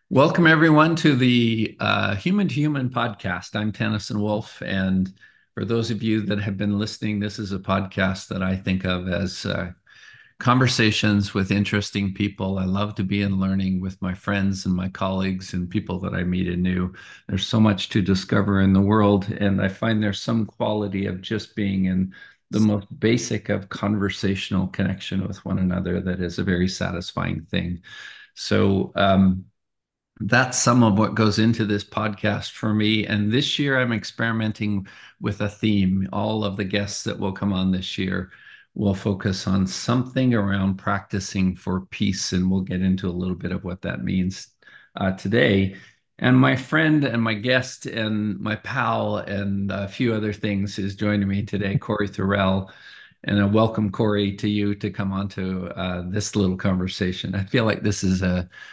Welcome, everyone, to the Human to Human podcast. I'm Tennyson Wolf. And for those of you that have been listening, this is a podcast that I think of as conversations with interesting people. I love to be in learning with my friends and my colleagues and people that I meet anew. There's so much to discover in the world. And I find there's some quality of just being in the most basic of conversational connection with one another that is a very satisfying thing. So, that's some of what goes into this podcast for me. And this year, I'm experimenting with a theme. All of the guests that will come on this year will focus on something around practicing for peace. And we'll get into a little bit of what that means today. And my friend and my guest and my pal and a few other things is joining me today, Corey Thorell. And I welcome Corey to you to come on to this little conversation. I feel like this is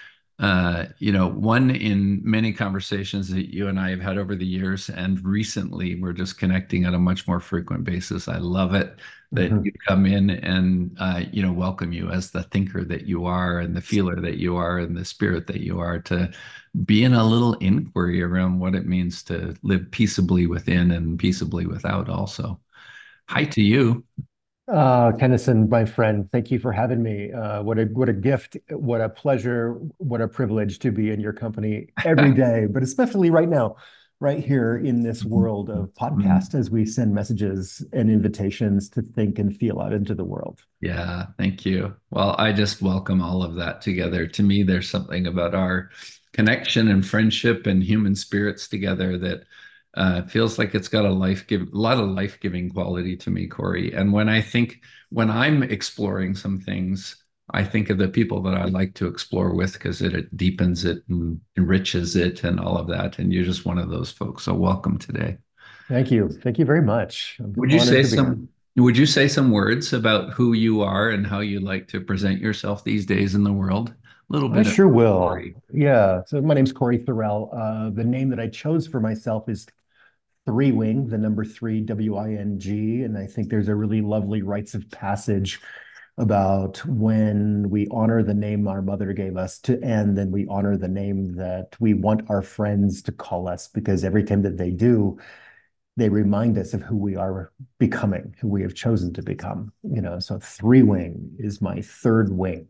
one in many conversations that you and I have had over the years, and recently we're just connecting on a much more frequent basis. I love it that Mhm. you come in and welcome you as the thinker that you are, and the feeler that you are, and the spirit that you are, to be in a little inquiry around what it means to live peaceably within and peaceably without. Also, hi to you. Tennyson, my friend, thank you for having me. What a gift, what a pleasure, what a privilege to be in your company every day, but especially right now, right here in this world of podcast as we send messages and invitations to think and feel out into the world. Yeah, thank you. Well, I just welcome all of that together. To me, there's something about our connection and friendship and human spirits together that feels like it's got a lot of life-giving quality to me, Corey. And when I'm exploring some things, I think of the people that I like to explore with because it deepens it and enriches it and all of that. And you're just one of those folks. So welcome today. Thank you. Thank you very much. I'm Would you honored say to be here. some would you say some words about who you are and how you like to present yourself these days in the world? A little I bit of sure will. story. Yeah. So my name's Corey Thorell. The name that I chose for myself is Three Wing, the number three, WING. And I think there's a really lovely rites of passage about when we honor the name our mother gave us to, and then we honor the name that we want our friends to call us, because every time that they do, they remind us of who we are becoming, who we have chosen to become. So Three Wing is my third wing,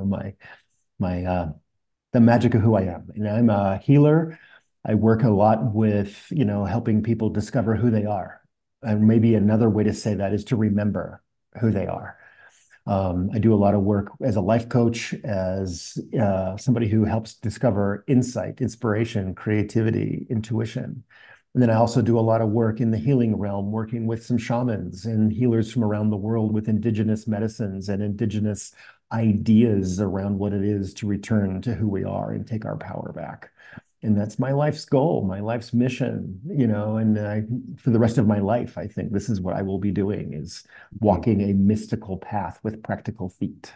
my the magic of who I am. And I'm a healer. I work a lot with, helping people discover who they are. And maybe another way to say that is to remember who they are. I do a lot of work as a life coach, as somebody who helps discover insight, inspiration, creativity, intuition. And then I also do a lot of work in the healing realm, working with some shamans and healers from around the world with indigenous medicines and indigenous ideas around what it is to return to who we are and take our power back. And that's my life's goal, my life's mission, for the rest of my life, I think this is what I will be doing, is walking a mystical path with practical feet.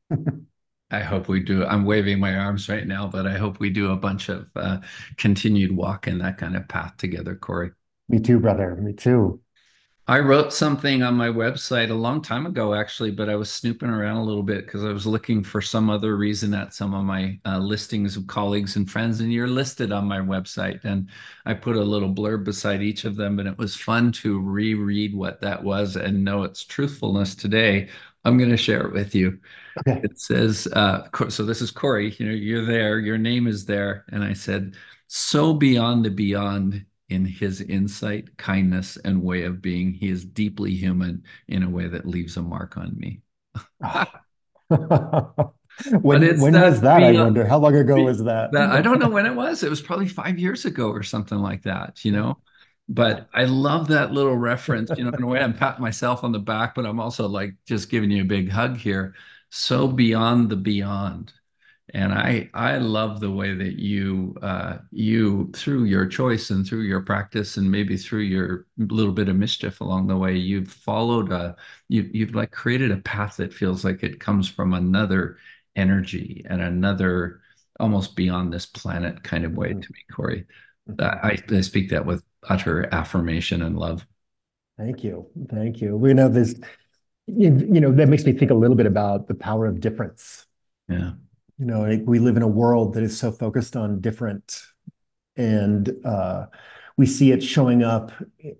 I hope we do. I'm waving my arms right now, but I hope we do a bunch of continued walk in that kind of path together, Corey. Me too, brother. Me too. I wrote something on my website a long time ago, actually, but I was snooping around a little bit because I was looking for some other reason at some of my listings of colleagues and friends, and you're listed on my website. And I put a little blurb beside each of them, and it was fun to reread what that was and know its truthfulness today. I'm going to share it with you. Okay. It says, so this is Corey, you're there, your name is there. And I said, so beyond the beyond in his insight, kindness, and way of being, he is deeply human in a way that leaves a mark on me. Ah. But When it's when was that that, I beyond wonder? How long ago was that? that I don't know when it was. It was probably 5 years ago or something like that. Yeah. But I love that little reference, in a way I'm patting myself on the back, but I'm also like just giving you a big hug here. So beyond the beyond. And I love the way that you through your choice and through your practice and maybe through your little bit of mischief along the way, you've like created a path that feels like it comes from another energy and another almost beyond this planet kind of way Mhm, to me, Corey. mhm. I speak that with utter affirmation and love. Thank you. Thank you. That makes me think a little bit about the power of difference. Yeah. Like we live in a world that is so focused on different, and we see it showing up,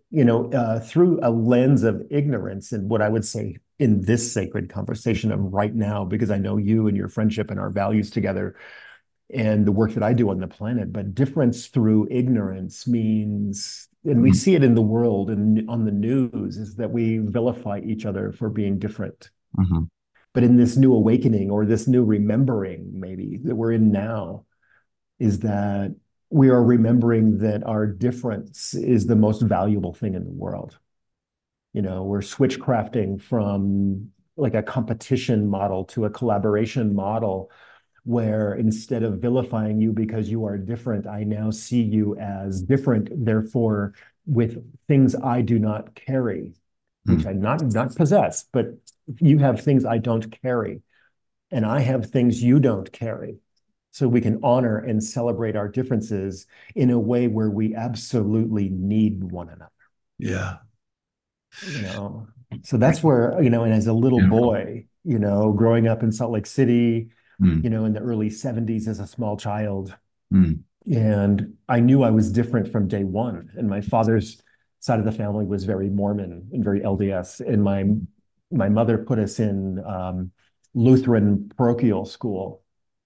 through a lens of ignorance. And what I would say in this sacred conversation of right now, because I know you and your friendship and our values together and the work that I do on the planet, but difference through ignorance means, and we Mhm. see it in the world and on the news, is that we vilify each other for being different. Mhm. But in this new awakening or this new remembering, maybe that we're in now, is that we are remembering that our difference is the most valuable thing in the world. We're switchcrafting from like a competition model to a collaboration model where instead of vilifying you because you are different, I now see you as different, therefore, with things I do not carry, which I not possess, but you have things I don't carry, and I have things you don't carry. So we can honor and celebrate our differences in a way where we absolutely need one another, Yeah. you know. So that's where, and as a little Beautiful. boy, growing up in Salt Lake City, Mm. in the early 70s as a small child, Mm. and I knew I was different from day one. And my father's side of the family was very Mormon and very LDS. And my mother put us in Lutheran parochial school,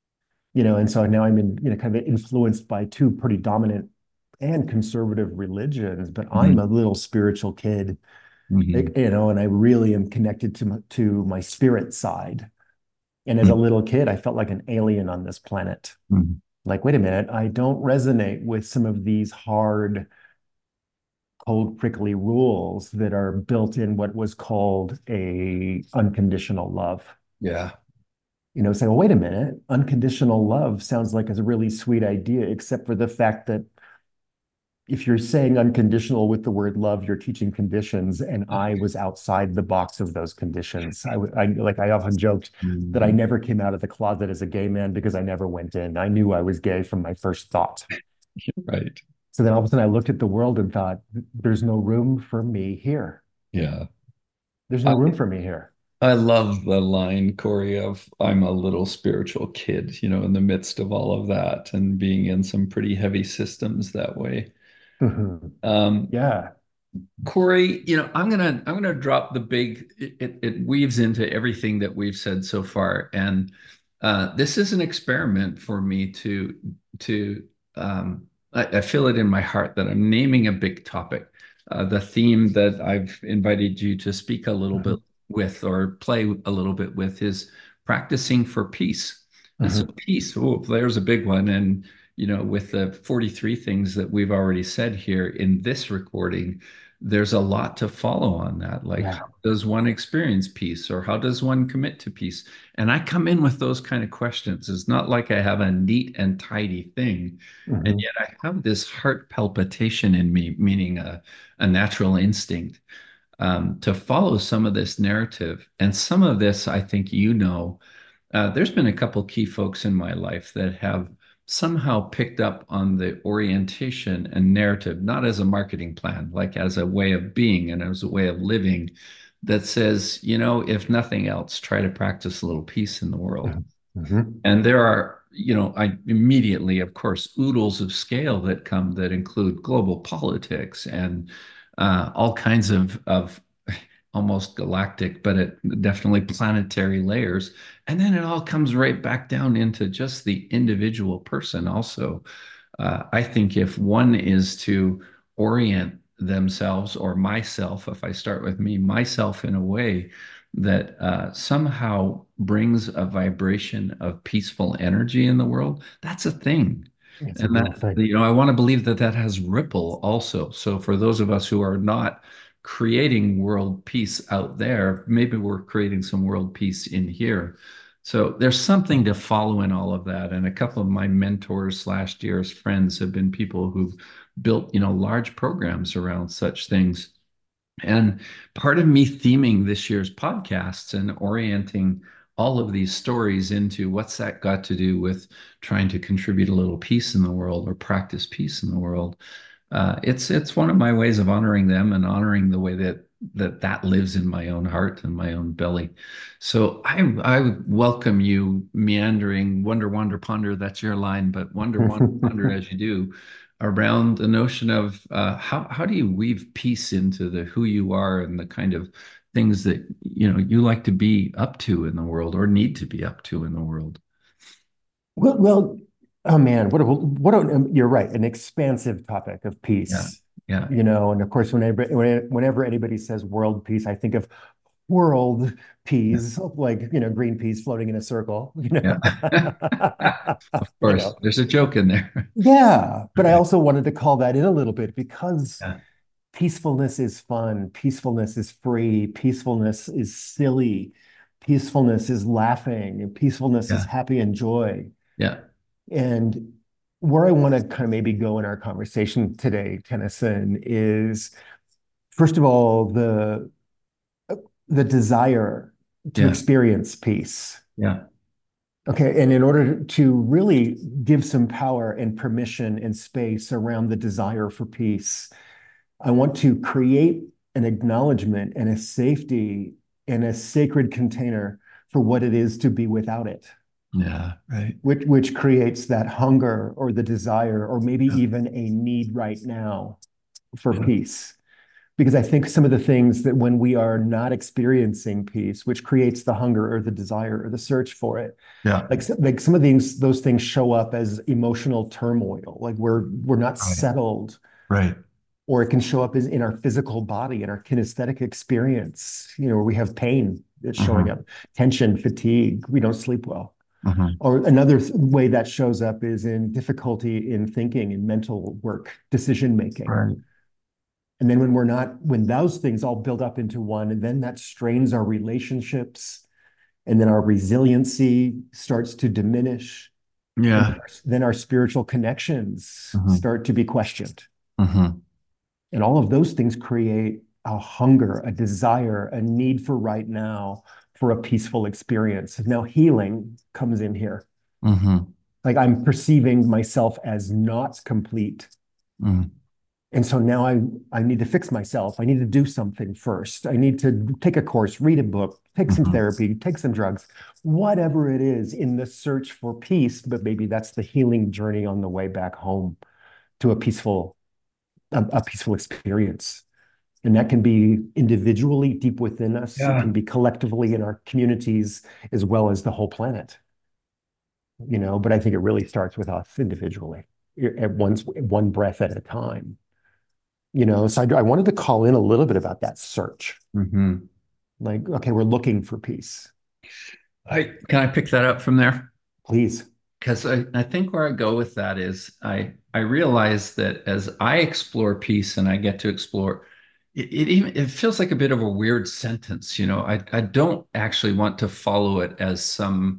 and so now I'm in, kind of influenced by two pretty dominant and conservative religions, but I'm Mm. a little spiritual kid, Mhm. and I really am connected to my spirit side. And as a Mm. little kid, I felt like an alien on this planet. Mm. Like, wait a minute, I don't resonate with some of these hard, cold, prickly rules that are built in what was called a unconditional love. Yeah. Say, well, wait a minute, unconditional love sounds like a really sweet idea, except for the fact that if you're saying unconditional with the word love, you're teaching conditions, and I was outside the box of those conditions. I often joked that I Mhm. never came out of the closet as a gay man because I never went in. I knew I was gay from my first thought. Right. So then all of a sudden I looked at the world and thought, there's no room for me here. Yeah. There's I, no room for me here. I love the line, Corey, of I'm a little spiritual kid, in the midst of all of that and being in some pretty heavy systems that way. Mhm. Um, Yeah. Corey, I'm gonna drop the big. It weaves into everything that we've said so far, and this is an experiment for me to. I feel it in my heart that I'm naming a big topic. The theme that I've invited you to speak a little bit Mhm. with or play a little bit with is practicing for peace. And so Mhm. peace, oh, there's a big one. And with the 43 things that we've already said here in this recording there's a lot to follow on that. Like, Yeah. how does one experience peace or how does one commit to peace? And I come in with those kind of questions. It's not like I have a neat and tidy thing. And Mhm. yet I have this heart palpitation in me, meaning a natural instinct to follow some of this narrative. And some of this, I think there's been a couple key folks in my life that have somehow picked up on the orientation and narrative, not as a marketing plan, like as a way of being and as a way of living that says, if nothing else, try to practice a little peace in the world. Mhm. Mhm. And there are, I immediately, of course, oodles of scale that come that include global politics and all kinds of almost galactic, but definitely planetary layers. And then it all comes right back down into just the individual person also. I think if one is to orient themselves or myself, if I start with me, myself in a way that somehow brings a vibration of peaceful energy in the world, that's a thing. It's a And real that, thing. I want to believe that that has ripple also. So for those of us who are not creating world peace out there, maybe we're creating some world peace in here. So there's something to follow in all of that. And a couple of my mentors slash dearest friends have been people who've built, large programs around such things. And part of me theming this year's podcasts and orienting all of these stories into what's that got to do with trying to contribute a little peace in the world or practice peace in the world. It's one of my ways of honoring them and honoring the way that that lives in my own heart and my own belly. So I welcome you meandering, wonder, wander, ponder. That's your line, but wonder, wander, ponder as you do around the notion of how do you weave peace into the who you are and the kind of things that you like to be up to in the world or need to be up to in the world. Well, oh man, you're right, an expansive topic of Yeah, peace, yeah, and of course, whenever anybody says world peace, I think of world yeah, peas, like, green peas floating in a circle, yeah. Of you course, know. there's a joke in there. Yeah, but I Right. also wanted to call that in a little bit because Yeah, peacefulness is fun, peacefulness is free, peacefulness is silly, peacefulness is laughing, and peacefulness is yeah, happy and joy. yeah, And where I want to kind of maybe go in our conversation today, Tennyson, is first of all, the desire to yeah, experience peace. yeah, Okay, and in order to really give some power and permission and space around the desire for peace, I want to create an acknowledgement and a safety and a sacred container for what it is to be without it, yeah, right. which creates that hunger or the desire or maybe Yeah, even a need right now for yeah, peace. Because I think some of the things that when we are not experiencing peace, which creates the hunger or the desire or the search for it, yeah, like some of those things show up as emotional turmoil, like we're not right, settled, right. or it can show up as in our physical body, in our kinesthetic experience, where we have pain that's showing Hmm. up, tension, fatigue, we don't sleep well. Hmm. Or another way that shows up is in difficulty in thinking, in mental work, decision making. Right. And then when those things all build up into one, and then that strains our relationships, and then our resiliency starts to diminish, and Yeah. then our spiritual connections Hmm. start to be questioned. Hmm. And all of those things create a hunger, a desire, a need for right now for a peaceful experience. Now, healing comes in here. Hmm. Like I'm perceiving myself as not complete. Hmm. And so now I need to fix myself. I need to do something first. I need to take a course, read a book, take some Hmm. therapy, take some drugs, whatever it is in the search for peace. But maybe that's the healing journey on the way back home to a peaceful experience. And that can be individually deep within us. It Yeah. can be collectively in our communities as well as the whole planet, but I think it really starts with us individually at one breath at a time. So I wanted to call in a little bit about that search. Hmm. Like, okay, we're looking for peace. Can I pick that up from there? Please. Because I think where I go with that is I realize that as I explore peace and I get to explore it feels like a bit of a weird sentence, I don't actually want to follow it as some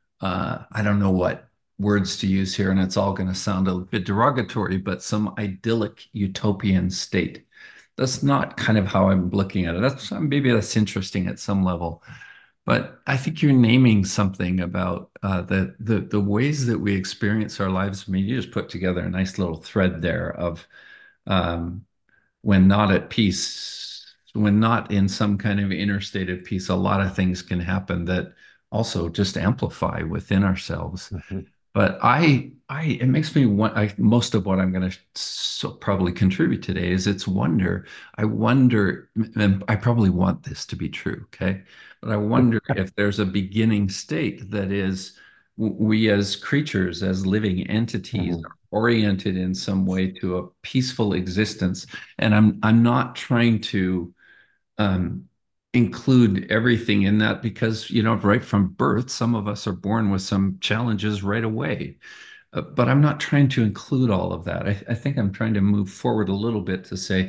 I don't know what words to use here, and it's all going to sound a bit derogatory, but some idyllic utopian state. That's not kind of how I'm looking at it. Maybe that's interesting at some level. But I think you're naming something about the ways that we experience our lives. I mean, you just put together a nice little thread there of um, when not at peace, when not in some kind of inner state of peace, a lot of things can happen that also just amplify within ourselves. Mhm, But it makes me want. Most of what I'm going to probably contribute today is its wonder. I wonder, and I probably want this to be true, okay? But I wonder if there's a beginning state that is we as creatures, as living entities, mhm, are oriented in some way to a peaceful existence. And I'm not trying to um, include everything in that because, right from birth, some of us are born with some challenges right away. But I'm not trying to include all of that. I think I'm trying to move forward a little bit to say,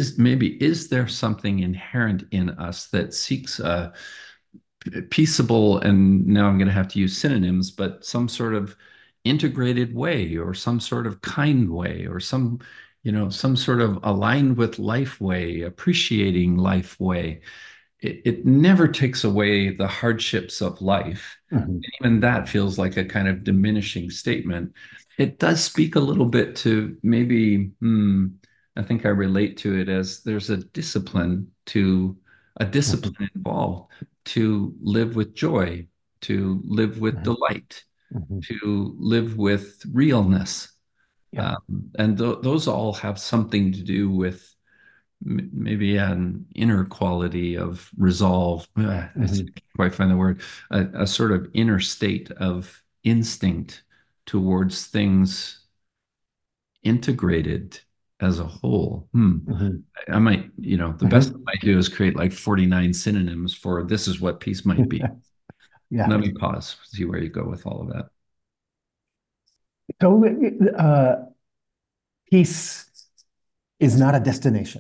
is there something inherent in us that seeks a peaceable, and now I'm going to have to use synonyms, but some sort of integrated way or some sort of kind way or some sort of aligned with life way, appreciating life way. It never takes away the hardships of life. mhm, Even that feels like a kind of diminishing statement. It does speak a little bit to maybe, I think I relate to it as there's a discipline to a Mhm. discipline involved to live with joy, to live with Mhm. delight, Mhm. to live with realness. Yep. And those all have something to do with maybe an inner quality of resolve. I Mhm. can't quite find the word, a sort of inner state of instinct towards things integrated as a whole. Mhm. I might, the best I Mhm. might do is create like 49 synonyms for this is what peace might be. Yeah. Let me pause, see where you go with all of that. So, peace is not a destination.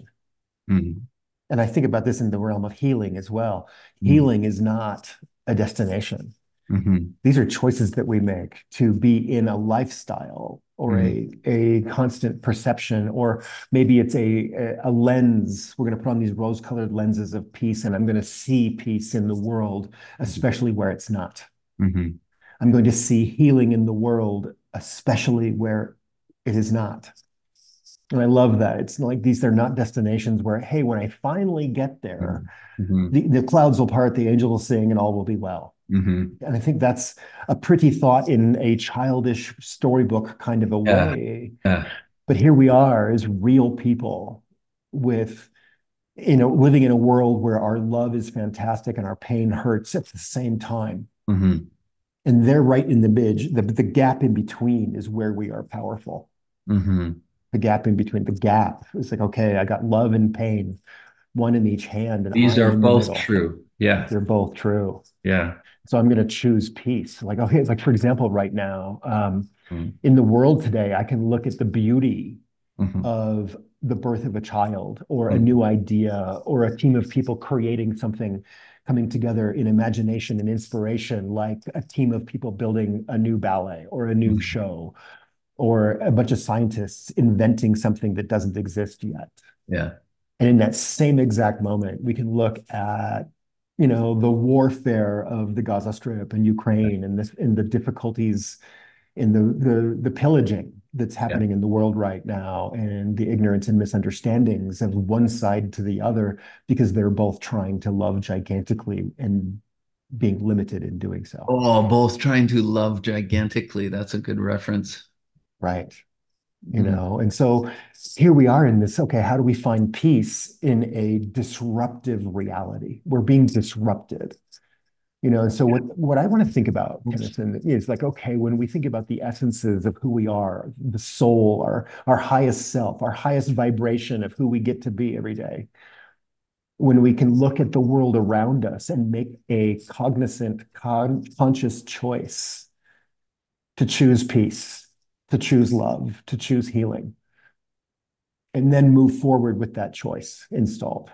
Mm, And I think about this in the realm of healing as well. mm, Healing is not a destination. mhm, These are choices that we make to be in a lifestyle or mm, a constant perception, or maybe it's a lens. We're going to put on these rose-colored lenses of peace, and I'm going to see peace in the world, especially where it's not. mhm, I'm going to see healing in the world, especially where it is not. And I love that. It's like these are not destinations where, hey, when I finally get there, mhm, mhm, the clouds will part, the angels will sing, and all will be well. mhm. And I think that's a pretty thought in a childish storybook kind of a Yeah, way. yeah. But here we are as real people with, living in a world where our love is fantastic and our pain hurts at the same time. Mhm, And they're right in the midge. The gap in between is where we are powerful. mhm. The gap in between, the gap. It's like, okay, I got love and pain, one in each hand, and I These am are in the both middle. true. Yeah. They're both true. Yeah. So I'm going to choose peace. Like, okay, like for example, right now, Mm, in the world today, I can look at the beauty mhm, of the birth of a child or a mhm, new idea or a team of people creating something coming together in imagination and inspiration, like a team of people building a new ballet or a new mhm. show or a bunch of scientists inventing something that doesn't exist yet. Yeah. And in that same exact moment, we can look at, the warfare of the Gaza Strip and Ukraine and the difficulties in the pillaging that's Yeah. happening in the world right now and the ignorance and misunderstandings of one side to the other because they're both trying to love gigantically and being limited in doing so. Oh, both trying to love gigantically. That's a good reference. Right. Mhm. And so here we are in this, okay, how do we find peace in a disruptive reality? We're being disrupted. And so what I want to think about, Oops. Kennison, is like, okay, when we think about the essences of who we are, the soul, our highest self, our highest vibration of who we get to be every day, when we can look at the world around us and make a cognizant, conscious choice to choose peace, to choose love, to choose healing, and then move forward with that choice installed.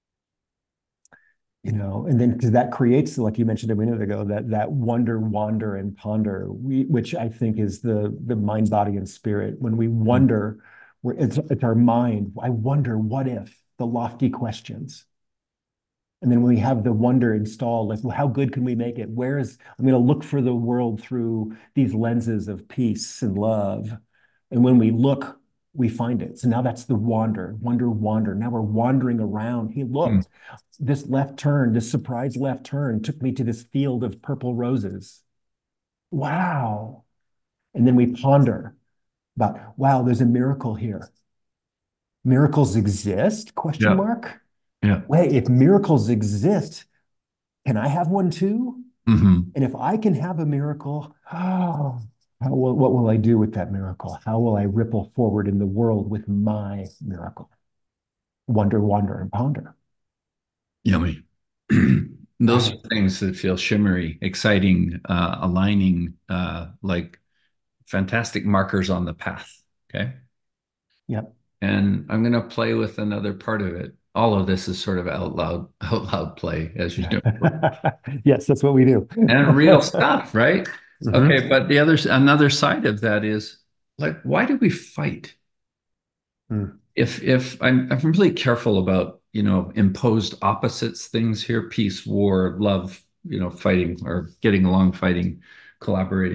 And then because that creates, like you mentioned a minute ago, that wonder, wander, and ponder, which I think is the mind, body, and spirit. When we wonder, it's our mind. I wonder, what if the lofty questions, and then when we have the wonder installed, like, well, how good can we make it? I'm going to look for the world through these lenses of peace and love, and when we look, we find it. So now that's the wonder, wander. Now we're wandering around. Hey, Mm. look, this left turn, this surprise left turn took me to this field of purple roses. Wow. And then we ponder about, wow, there's a miracle here. Miracles exist? Question Yeah. mark. Yeah. Wait, if miracles exist, can I have one too? Hmm. And if I can have a miracle, what will I do with that miracle? How will I ripple forward in the world with my miracle? Wonder, wander, and ponder. Yummy. Those are Right. things that feel shimmery, exciting, aligning, like fantastic markers on the path. Okay. Yep. And I'm going to play with another part of it. All of this is sort of out loud play, as you know. Yes, that's what we do. And real stuff, right? Mhm. Okay, but another side of that is like, why do we fight? Mm. If I'm really careful about, imposed opposites things here, peace, war, love, fighting or getting along, fighting, collaborating.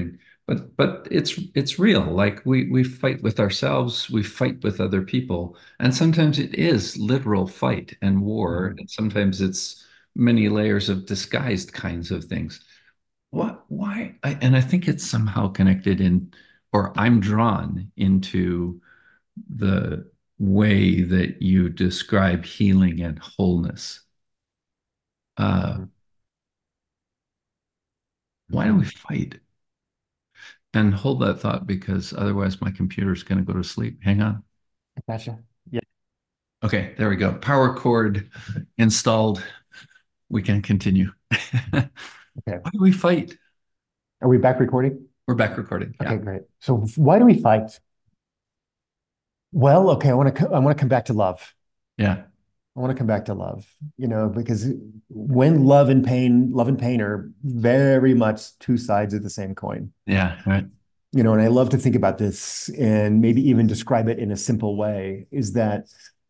but it's real. Like we fight with ourselves, we fight with other people, and sometimes it is literal fight and war, Mhm. and sometimes it's many layers of disguised kinds of things. Why? And I think it's somehow connected in, or I'm drawn into the way that you describe healing and wholeness. Uh, Mhm. why do we Mhm. fight? And hold that thought because otherwise my computer's going to go to sleep. Hang on. Gotcha. Yeah. Okay, there we go. Power cord installed. We can continue. Why Okay. do we fight? Are we back recording? We're back recording. Okay, Yeah. great. So why do we fight? Well, okay, I want to come back to love. Yeah. I want to come back to love, because when love and pain are very much two sides of the same coin. Yeah. Right. And I love to think about this and maybe even describe it in a simple way, is that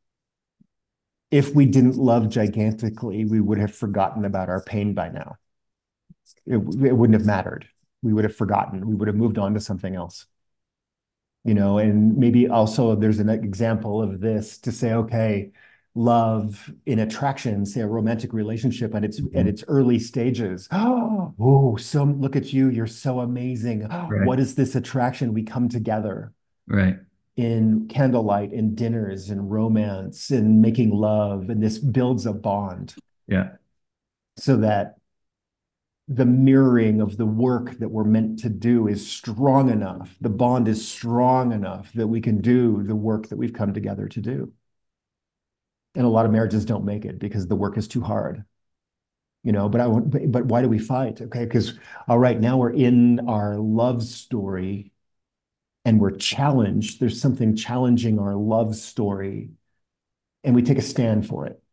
if we didn't love gigantically, we would have forgotten about our pain by now. It wouldn't have mattered. We would have forgotten. We would have moved on to something else. And maybe also there's an example of this to say, okay, love in attraction, say a romantic relationship at Mhm. its early stages. Oh, so look at you, you're so amazing. Right. What is this attraction? We come together Right. in candlelight and dinners and romance and making love, and this builds a bond Yeah. so that the mirroring of the work that we're meant to do is strong enough. The bond is strong enough that we can do the work that we've come together to do. And a lot of marriages don't make it because the work is too hard. But why do we fight? Okay, because all right, now we're in our love story and we're challenged. There's something challenging our love story, and we take a stand for it.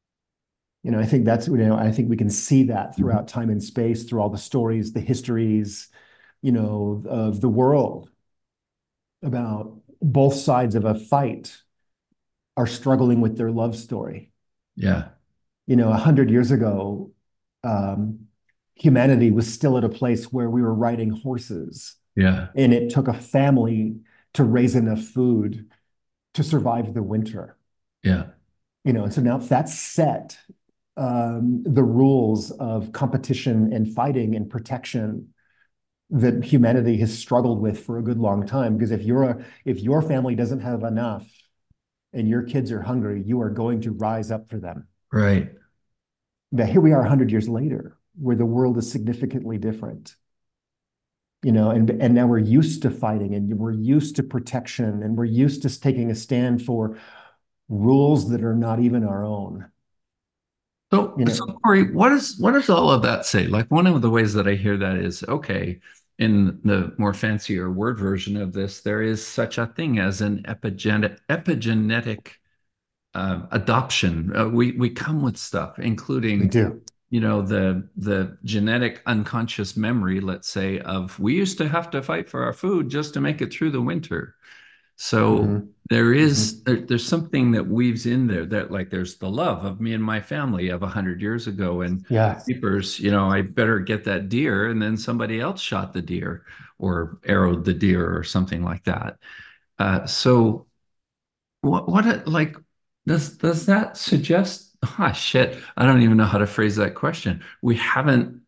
I think we can see that Mhm. throughout time and space, through all the stories, the histories, of the world, about both sides of a fight are struggling with their love story. Yeah. 100 years ago, um, humanity was still at a place where we were riding horses, Yeah. and it took a family to raise enough food to survive the winter. Yeah. And so now that's set, the rules of competition and fighting and protection that humanity has struggled with for a good long time. Because if your family doesn't have enough and your kids are hungry, you are going to rise up for them. Right. But here we are 100 years later, where the world is significantly different. And now we're used to fighting, and we're used to protection, and we're used to taking a stand for rules that are not even our own. So, You so know, Corey, what does all of that say? Like one of the ways that I hear that is, okay, in the more fancier word version of this, there is such a thing as an epigenetic adoption. We come with stuff, we including, do. the genetic unconscious memory, let's say, of we used to have to fight for our food just to make it through the winter. So Hmm. there's something that weaves in there that like there's the love of me and my family of 100 years ago and Yeah. keepers, I better get that deer and then somebody else shot the deer or arrowed the deer or something like that. So like does that suggest shit, I don't even know how to phrase that question. We haven't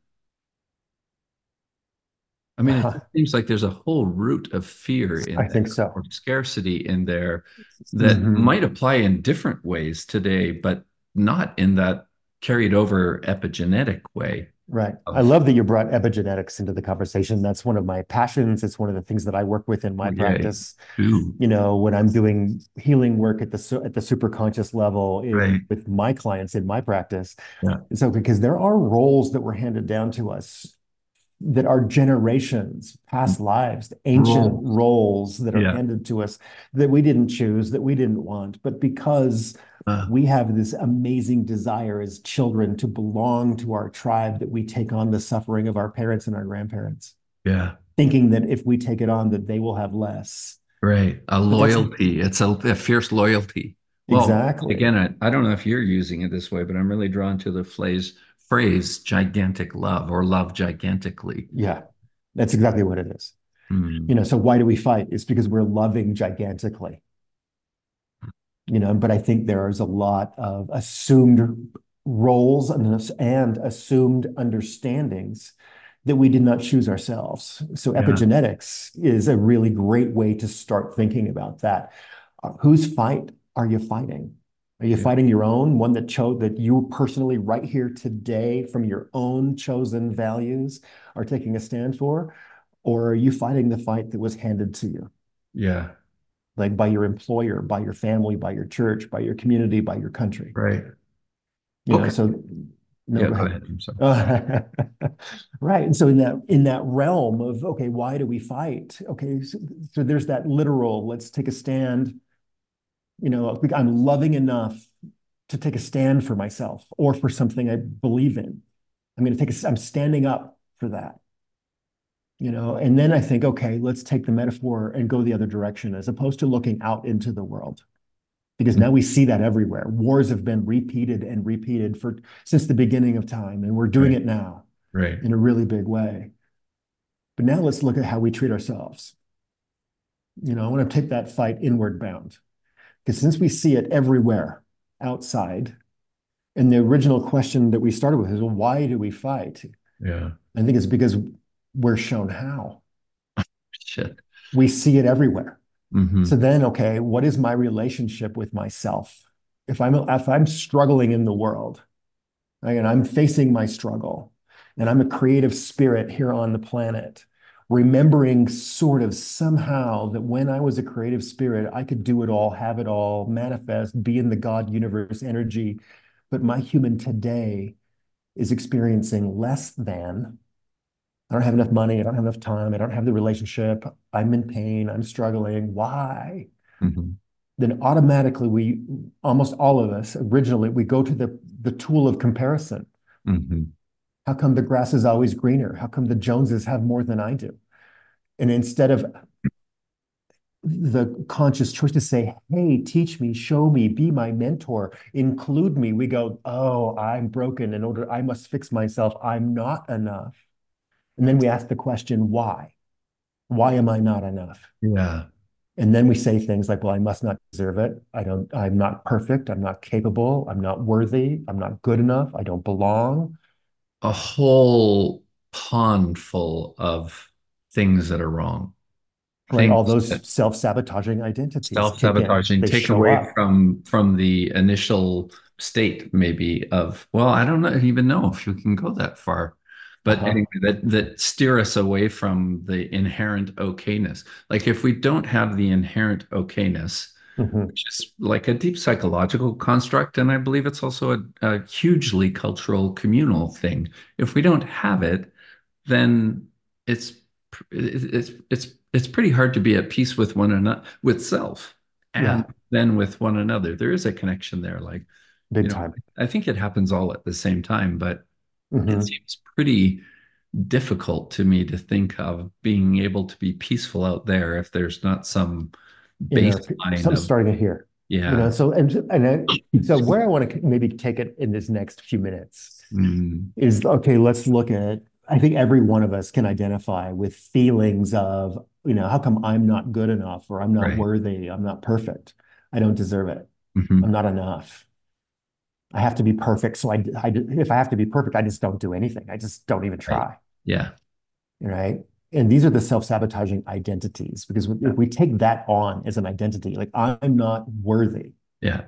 I mean, it Uh-huh. seems like there's a whole root of fear in I think there or so. scarcity in there that Hmm. might apply in different ways today, but not in that carried over epigenetic way Right. I of, love that you brought epigenetics into the conversation. That's one of my passions. It's one of the things that I work with in my yay. practice. Ooh, When I'm doing healing work at the super conscious level right. with my clients in my practice. Yeah. And so because there are roles that were handed down to us that are generations, past lives, ancient Roles. roles that are Yeah. handed to us that we didn't choose, that we didn't want, but because Uh, we have this amazing desire as children to belong to our tribe, that we take on the suffering of our parents and our grandparents, yeah. thinking that if we take it on, that they will have less. Right. A But that's loyalty. It's a fierce loyalty. Well, exactly, again, I don't know if you're using it this way, but I'm really drawn to the phrase gigantic love or love gigantically. yeah, that's exactly what it is. Mm. So why do we fight? It's because we're loving gigantically. But I think there is a lot of assumed roles and assumed understandings that we did not choose ourselves. So Yeah. epigenetics is a really great way to start thinking about that. Whose fight are you fighting? Are you Yeah. fighting your own, one that you personally right here today from your own chosen values are taking a stand for? Or are you fighting the fight that was handed to you? Yeah. Like by your employer, by your family, by your church, by your community, by your country. Right. Okay. So no, Yeah, go go ahead. ahead. I'm sorry. Right. And so in that realm of, okay, why do we fight? Okay, so there's that literal, let's take a stand. I'm loving enough to take a stand for myself or for something I believe in. I'm standing up for that. And then I think, okay, let's take the metaphor and go the other direction as opposed to looking out into the world. Because now we see that everywhere. Wars have been repeated and repeated since the beginning of time, and we're doing Right. it now Right. in a really big way. But now let's look at how we treat ourselves. I want to take that fight inward bound because since we see it everywhere outside, and the original question that we started with is, well, why do we fight? Yeah. I think it's because we're shown how. Shit. We see it everywhere. So Hmm. then, okay, what is my relationship with myself? If I'm struggling in the world, right, and I'm facing my struggle, and I'm a creative spirit here on the planet, remembering sort of somehow that when I was a creative spirit, I could do it all, have it all, manifest, be in the God universe energy. But my human today is experiencing less than. I don't have enough money. I don't have enough time. I don't have the relationship. I'm in pain. I'm struggling. Why? Hmm. Then automatically almost all of us, originally, we go to the tool of comparison. Hmm. How come the grass is always greener? How come the Joneses have more than I do? And instead of the conscious choice to say, hey, teach me, show me, be my mentor, include me, we go, oh, I'm broken. I must fix myself. I'm not enough. And then we ask the question, why? Why am I not enough? Yeah. And then we say things like, well, I must not deserve it. I'm not perfect. I'm not capable. I'm not worthy. I'm not good enough. I don't belong. A whole pond full of things that are wrong. Right. Things All those that self-sabotaging identities kick in. self-sabotaging They take show away up. from the initial state maybe of, well, I don't even know if you can go that far, but Uh-huh. anyway, that steer us away from the inherent okayness. Like if we don't have the inherent okayness, Hmm. which is like a deep psychological construct, and I believe it's also a hugely cultural communal thing. If we don't have it, then it's it's pretty hard to be at peace with one another, with self, and Yeah, then with one another. There is a connection there. Like, big time. I think it happens all at the same time, but it Hmm. seems pretty difficult to me to think of being able to be peaceful out there if there's not some baseline Some of, starting to hear. yeah. So where I want to maybe take it in this next few minutes Mm, is, okay, let's look at, I think every one of us can identify with feelings of, how come I'm not good enough or I'm not right. worthy, I'm not perfect, I don't deserve it, I'm Hmm. not enough. I have to be perfect. So if I have to be perfect, I just don't do anything. I just don't even Right. try, Yeah. right? And these are the self-sabotaging identities because Yeah. if we take that on as an identity, like I'm not worthy, Yeah.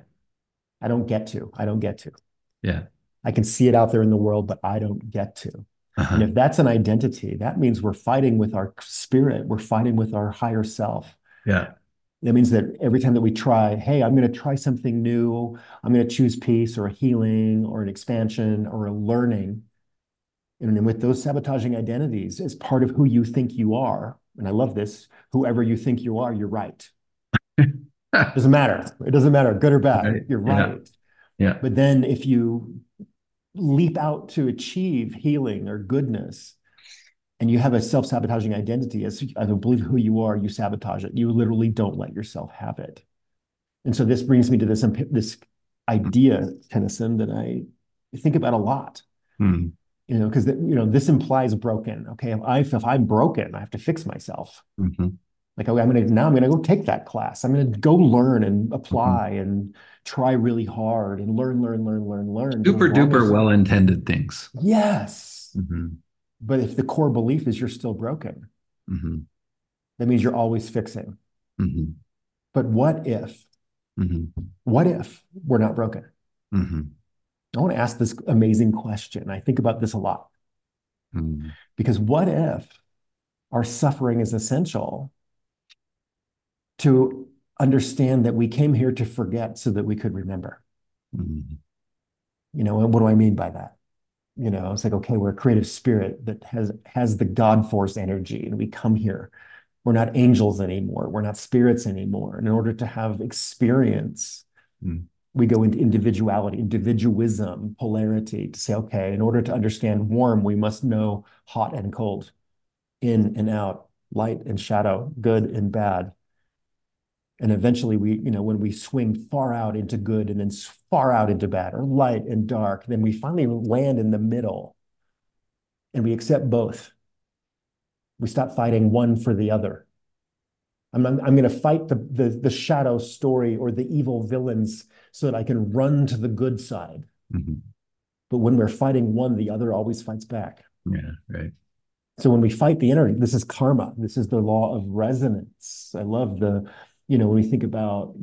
I don't get to. Yeah. I can see it out there in the world, but I don't get to. And Uh-huh. if that's an identity, that means we're fighting with our spirit, we're fighting with our higher self. Yeah. That means that every time that we try, hey, I'm going to try something new, I'm going to choose peace or a healing or an expansion or a learning. And then with those sabotaging identities as part of who you think you are, and I love this, whoever you think you are, you're right. Doesn't matter. It doesn't matter, good or bad, Right. you're Yeah. right. Yeah. But then if you leap out to achieve healing or goodness, and you have a self-sabotaging identity as I don't believe who you are, you sabotage it. You literally don't let yourself have it. And so this brings me to this idea, Tennyson, that I think about a lot. Hmm. because this implies broken. Okay, if I'm broken, I have to fix myself. Hmm. Like, okay, I'm gonna go take that class. I'm gonna go learn and Hmm. apply and try really hard and learn. But as Super long duper as well-intended things. yes, Hmm. but if the core belief is you're still broken, Hmm. that means you're always fixing. Hmm. But Hmm. what if we're not broken? Hmm. I want to ask this amazing question. I think about this a lot Hmm. because what if our suffering is essential to understand that we came here to forget so that we could remember? Hmm. And what do I mean by that? It's like, okay, we're a creative spirit that has the God force energy, and we come here. We're not angels anymore. We're not spirits anymore. And in order to have experience, Hmm. we go into individuality, individualism, polarity to say, okay, in order to understand warm, we must know hot and cold, in and out, light and shadow, good and bad. And eventually when we swing far out into good and then far out into bad, or light and dark, then we finally land in the middle and we accept both. We stop fighting one for the other. I'm going to fight the shadow story or the evil villains so that I can run to the good side. Hmm. But when we're fighting one, the other always fights back. Yeah, right. So when we fight the energy, this is karma. This is the law of resonance. I love when we think about,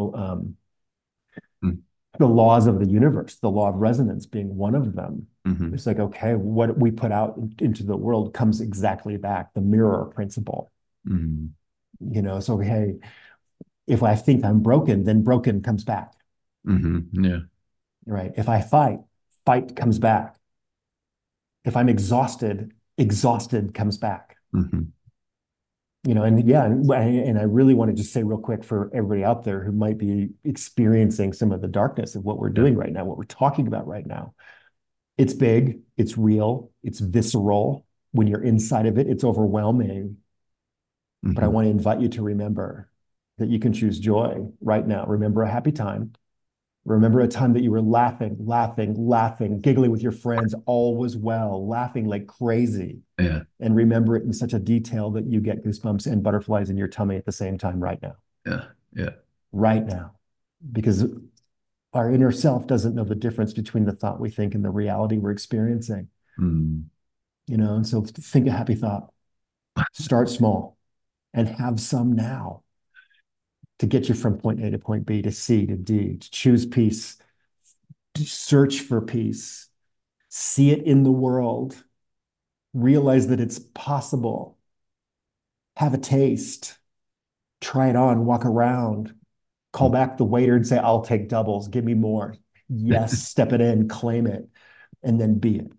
the laws of the universe, the law of resonance being one of them. Mm-hmm. It's like, okay, what we put out into the world comes exactly back, the mirror principle. Hmm. So hey, if I think I'm broken, then broken comes back, Hmm. Yeah. right? If I fight comes back. If I'm exhausted, exhausted comes back. Hmm. And yeah, and I really want to just say real quick for everybody out there who might be experiencing some of the darkness of what we're Yeah. doing right now, what we're talking about right now. It's big, it's real, it's visceral. When you're inside of it, it's overwhelming. But I Hmm. want to invite you to remember that you can choose joy right now. Remember a happy time. Remember a time that you were laughing, giggling with your friends, all was well, laughing like crazy. Yeah. And remember it in such a detail that you get goosebumps and butterflies in your tummy at the same time Yeah. Yeah. right now. Because our inner self doesn't know the difference between the thought we think and the reality we're experiencing. Mm. And so think a happy thought, start small and have some now to get you from point A to point B to C to D, to choose peace, to search for peace, see it in the world, realize that it's possible, have a taste, try it on, walk around, call back the waiter and say, I'll take doubles, give me more. Yes, step it in, claim it, and then be it.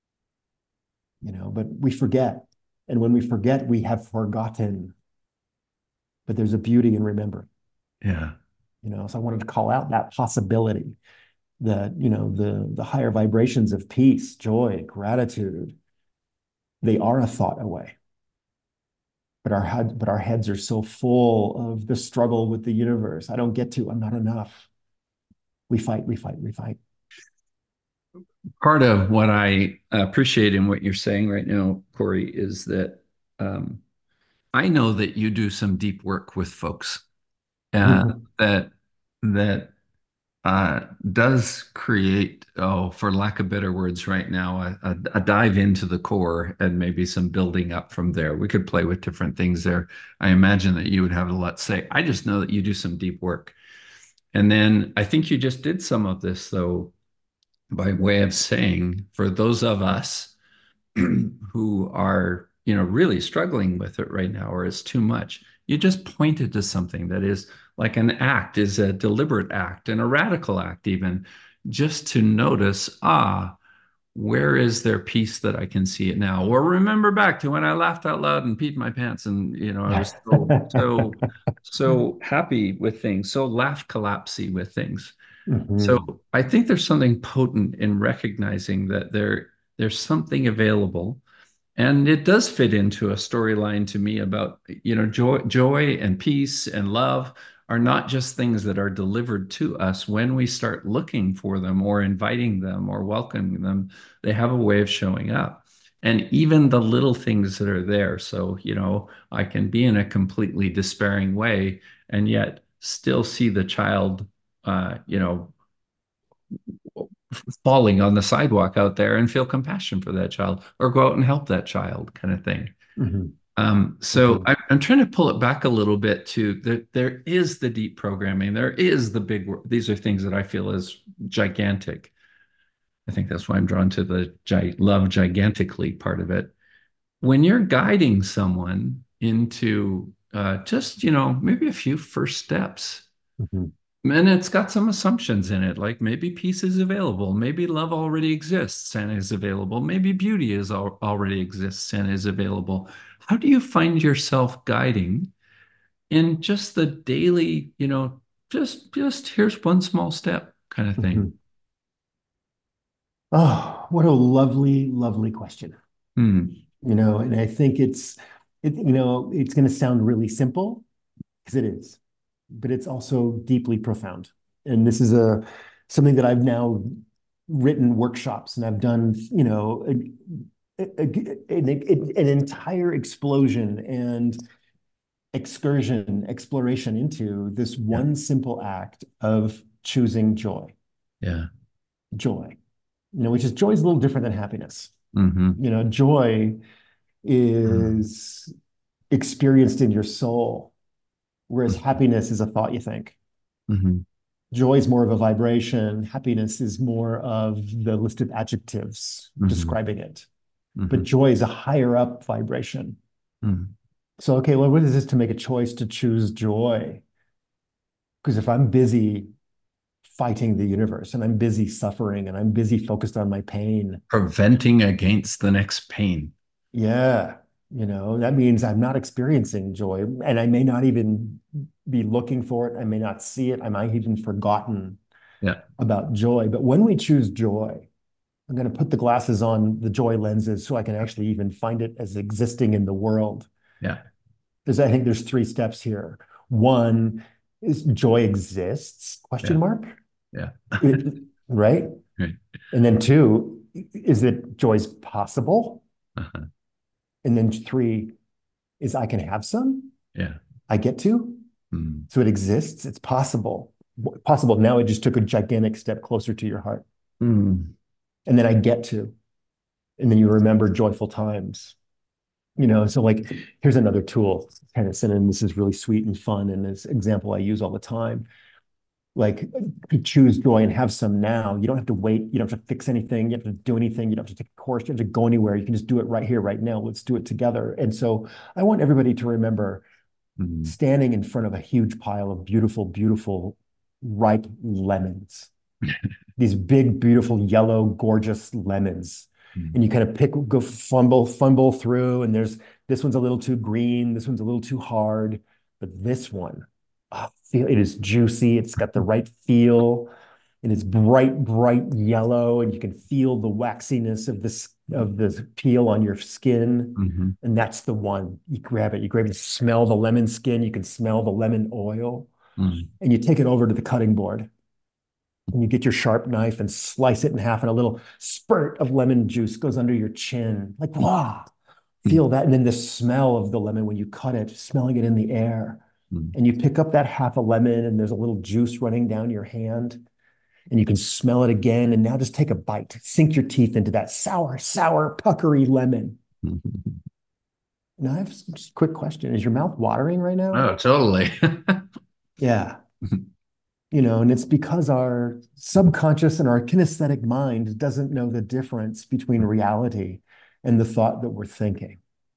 But we forget. And when we forget, we have forgotten. But there's a beauty in remembering. Yeah. So I wanted to call out that possibility that, the higher vibrations of peace, joy, gratitude, they are a thought away. But our heads are so full of the struggle with the universe. I don't get to, I'm not enough. We fight. Part of what I appreciate in what you're saying right now, Corey, is that um, I know that you do some deep work with folks, uh, that that does create, oh, for lack of better words, right now, a dive into the core and maybe some building up from there. We could play with different things there. I imagine that you would have a lot to say. I just know that you do some deep work. And then I think you just did some of this, though, by way of saying, for those of us who are, really struggling with it right now, or it's too much, you just pointed to something that is like an act, is a deliberate act and a radical act, even just to notice, where is there peace that I can see it now? Or remember back to when I laughed out loud and peed my pants, and I was so happy with things, so laugh collapsy with things. So Mhm. I think there's something potent in recognizing that there's something available, and it does fit into a storyline to me about, joy and peace and love are not just things that are delivered to us when we start looking for them or inviting them or welcoming them. They have a way of showing up. And even the little things that are there. So, I can be in a completely despairing way and yet still see the child, falling on the sidewalk out there and feel compassion for that child or go out and help that child kind of thing. Mhm. So Mhm. I'm trying to pull it back a little bit to there is the deep programming. There is the big, these are things that I feel is gigantic. I think that's why I'm drawn to the love gigantically part of it. When you're guiding someone into just, maybe a few first steps, Mhm. and it's got some assumptions in it, like maybe peace is available, maybe love already exists and is available, maybe beauty already exists and is available. How do you find yourself guiding in just the daily, just here's one small step kind of thing? Mhm. Oh, what a lovely, lovely question. Hmm. And I think it's going to sound really simple because it is, but it's also deeply profound. And this is something that I've now written workshops and I've done, an entire explosion and exploration into this Yeah. one simple act of choosing joy. Yeah. Joy, which is joy is a little different than happiness. Hmm. Joy Hmm. is experienced in your soul, whereas happiness is a thought you think. Hmm. Joy is more of a vibration. Happiness is more of the list of adjectives Hmm. describing it. But Hmm. joy is a higher up vibration. Hmm. So, okay, well, what is this to make a choice to choose joy? Because if I'm busy fighting the universe and I'm busy suffering and I'm busy focused on my pain, Preventing against the next pain. yeah, that means I'm not experiencing joy and I may not even be looking for it. I may not see it. I might even forgotten Yeah. about joy. But when we choose joy, I'm going to put the glasses on the joy lenses so I can actually even find it as existing in the world. Yeah. I think there's three steps here. One is joy exists, question Yeah. mark, Yeah. It- right? Right. And then two, is that joy's possible? Uh-huh. And then three is I can have some, Yeah. I get to. Mm. So it exists, it's possible. Possible. Now it just took a gigantic step closer to your heart. Mm. And then I get to. And then you remember joyful times. So like here's another tool, Tennyson, and this is really sweet and fun. And this example I use all the time. Like to choose joy and have some now. You don't have to wait. You don't have to fix anything. You don't have to do anything. You don't have to take a course. You don't have to go anywhere. You can just do it right here, right now. Let's do it together. And so I want everybody to remember Mm. standing in front of a huge pile of beautiful, beautiful, ripe lemons. These big, beautiful, yellow, gorgeous lemons. And Mm. you kind of go fumble through, and this one's a little too green, this one's a little too hard, but this one, feel it is juicy, it's got the right feel, and it's bright, bright yellow, and you can feel the waxiness of the peel on your skin. Mhm. And that's the one. You grab it, you smell the lemon skin, you can smell the lemon oil, Mm. and you take it over to the cutting board and you get your sharp knife and slice it in half, and a little spurt of lemon juice goes under your chin. Like, wow, Mm. feel that. And then the smell of the lemon when you cut it, smelling it in the air. Mm. And you pick up that half a lemon, and there's a little juice running down your hand, and you can smell it again. And now just take a bite, sink your teeth into that sour, sour, puckery lemon. Mhm. Now, I have just a quick question. Is your mouth watering right now? Oh, totally. Yeah. And it's because our subconscious and our kinesthetic mind doesn't know the difference between reality and the thought that we're thinking.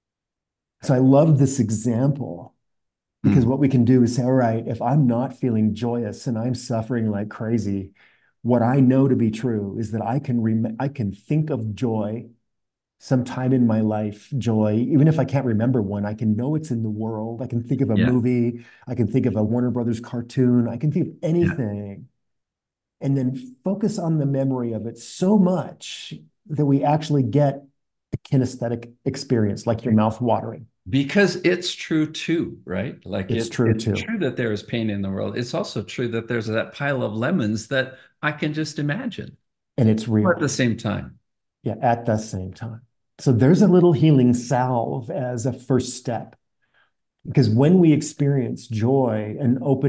So I love this example because Mm. what we can do is say, all right, if I'm not feeling joyous and I'm suffering like crazy, what I know to be true is that I can think of joy sometime in my life, joy, even if I can't remember one, I can know it's in the world. I can think of a Yeah. movie, I can think of a Warner Brothers cartoon, I can think of Yeah. anything and then focus on the memory of it so much that we actually get a kinesthetic experience, like your mouth watering. Because it's true too, right? Like It's true it's too. true that there is pain in the world. It's also true that there's that pile of lemons that I can just imagine And it's at the real. same time. Yeah, at the same time. So there's a little healing salve as a first step. Because when we experience joy,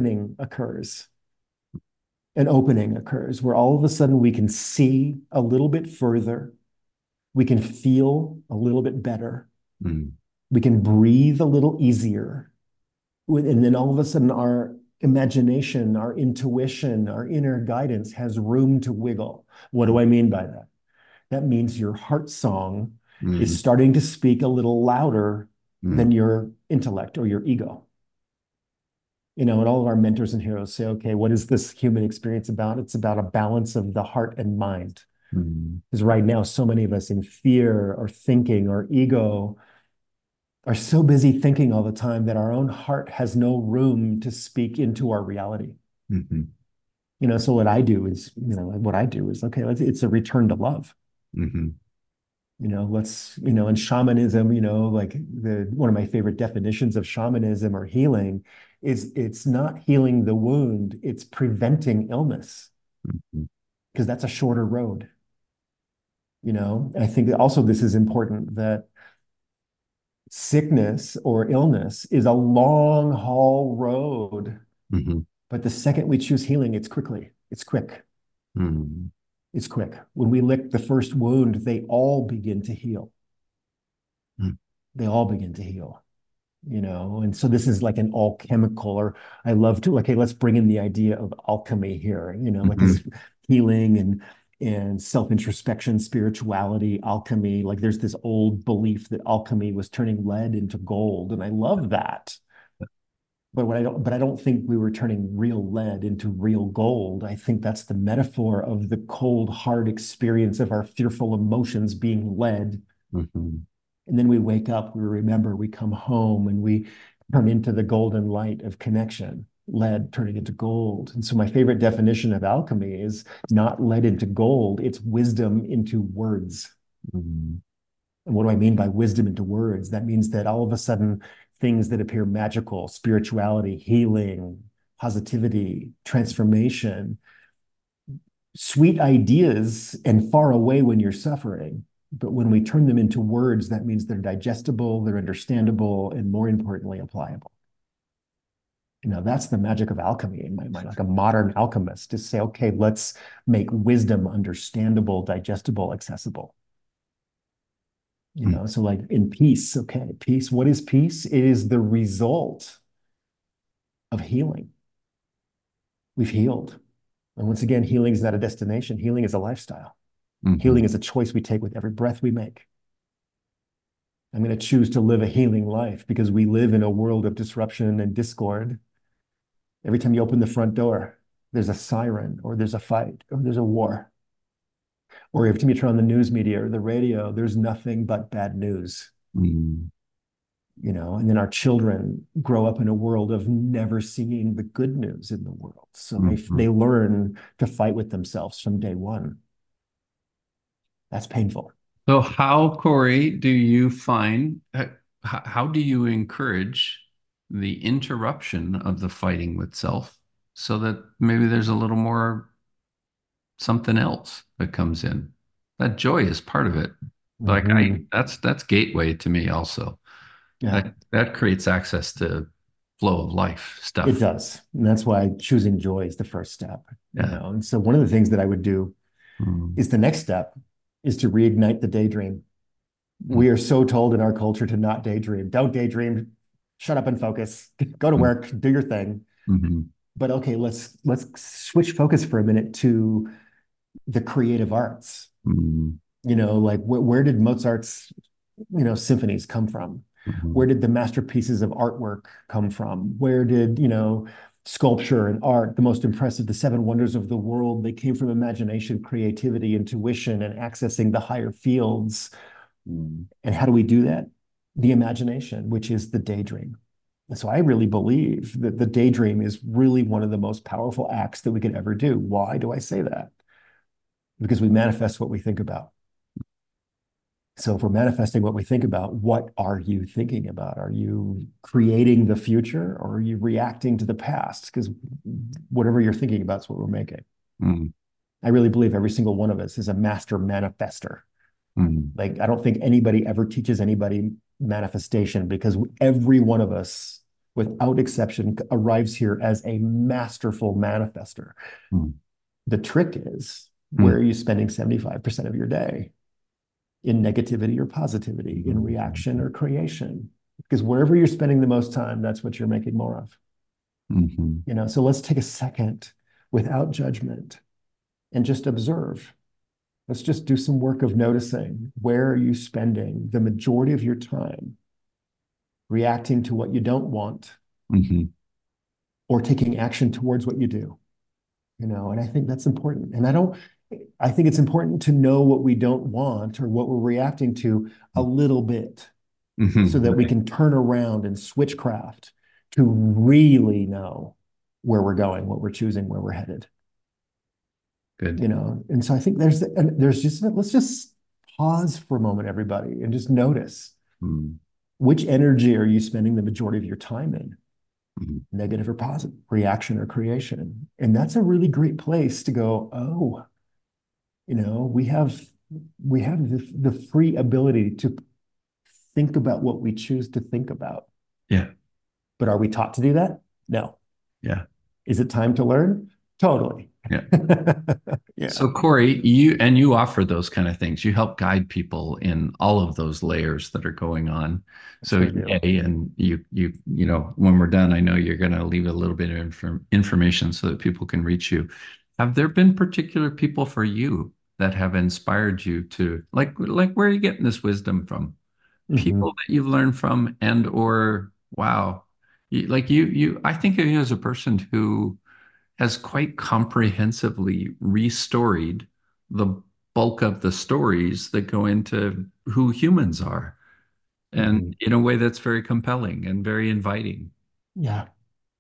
an opening occurs where all of a sudden we can see a little bit further, we can feel a little bit better, Mm, we can breathe a little easier. And then all of a sudden, our imagination, our intuition, our inner guidance has room to wiggle. What do I mean by that? That means your heart song is mm, starting to speak a little louder mm, than your intellect or your ego. And all of our mentors and heroes say, okay, what is this human experience about? It's about a balance of the heart and mind. mm, Because right now, so many of us in fear or thinking or ego are so busy thinking all the time that our own heart has no room to speak into our reality. mhm, So what I do is, okay, it's a return to love. mhm, In shamanism, like one of my favorite definitions of shamanism or healing is it's not healing the wound, it's preventing illness mhm, because that's a shorter road. And I think that also this is important that sickness or illness is a long haul road, mhm, but the second we choose healing, it's quick. mhm, It's quick. When we lick the first wound, they all begin to heal. mhm, They all begin to heal. And so this is like an alchemical, or I love to, like, hey, let's bring in the idea of alchemy here, like mhm, this healing and self-introspection, spirituality, alchemy. Like there's this old belief that alchemy was turning lead into gold, and I love that. But I don't think we were turning real lead into real gold. I think that's the metaphor of the cold, hard experience of our fearful emotions being lead. mhm, And then we wake up, we remember, we come home, and we turn into the golden light of connection, lead turning into gold. And so my favorite definition of alchemy is not lead into gold, it's wisdom into words. mhm, And what do I mean by wisdom into words? That means that all of a sudden, things that appear magical, spirituality, healing, positivity, transformation, sweet ideas and far away when you're suffering. But when we turn them into words, that means they're digestible, they're understandable, and more importantly, applicable. That's the magic of alchemy in my mind, like a modern alchemist to say, okay, let's make wisdom understandable, digestible, accessible. mhm, So like in peace, okay, peace, what is peace? It is the result of healing. We've healed. And once again, healing is not a destination, healing is a lifestyle. mhm, Healing is a choice we take with every breath we make. I'm going to choose to live a healing life because we live in a world of disruption and discord. Every time you open the front door, there's a siren or there's a fight or there's a war. Or every time you turn on the news media or the radio, there's nothing but bad news. mhm, And then our children grow up in a world of never seeing the good news in the world. So they mhm. learn to fight with themselves from day one. That's painful. So how, Corey, do you find, how do you encourage the interruption of the fighting with self so that maybe there's a little more something else that comes in? That joy is part of it. Like Mhm. that's gateway to me also. Yeah, That creates access to flow of life it stuff. does. And that's why choosing joy is the first step. Yeah. And so one of the things that I would do Mm, is the next step is to reignite the daydream. mm, We are so told in our culture to not daydream. Don't daydream. Shut up and focus. Go to mm, work. Do your thing. mhm, But okay, let's switch focus for a minute to the creative arts. mm, Like where did Mozart's symphonies come from? Where mhm, did the masterpieces of artwork come from? Where did sculpture and art, the most impressive, the seven wonders of the world, they came from imagination, creativity, intuition, and accessing the higher fields. mm, And how do we do that? The imagination, which is the daydream. And so I really believe that the daydream is really one of the most powerful acts that we could ever do. Why do I say that? Because we manifest what we think about. So if we're manifesting what we think about, what are you thinking about? Are you creating the future or are you reacting to the past? Because whatever you're thinking about is what we're making. Mm, I really believe every single one of us is a master manifester. mm, Like, I don't think anybody ever teaches anybody manifestation because every one of us, without exception, arrives here as a masterful manifester. mm, The trick is, where mm, are you spending 75% of your day? In negativity or positivity, in reaction mm, or creation? Because wherever you're spending the most time, that's what you're making more of. mm, So let's take a second without judgment and just observe. Let's just do some work of noticing, where are you spending the majority of your time reacting to what you don't want mm, or taking action towards what you do? And I think that's important. I think it's important to know what we don't want or what we're reacting to a little bit so that we right. can turn around and switch craft to really know where we're going, what we're choosing, where we're headed. Good. And so I think there's just, let's just pause for a moment, everybody, and just notice, Mm, which energy are you spending the majority of your time in, mm, negative or positive, reaction or creation? And that's a really great place to go, oh, we have the free ability to think about what we choose to think about. yeah. But are we taught to do that? No. Yeah. Is it time to learn? Totally. Yeah. Yeah. So Corey, you offer those kind of things. You help guide people in all of those layers that are going on. So Sure do. yay, and when we're done, I know you're going to leave a little bit of information so that people can reach you. Have there been particular people for you that have inspired you to like where are you getting this wisdom from? People Mhm. that you've learned from and or wow, I think of you as a person who has quite comprehensively restoried the bulk of the stories that go into who humans are, and Mhm. in a way that's very compelling and very inviting. Yeah.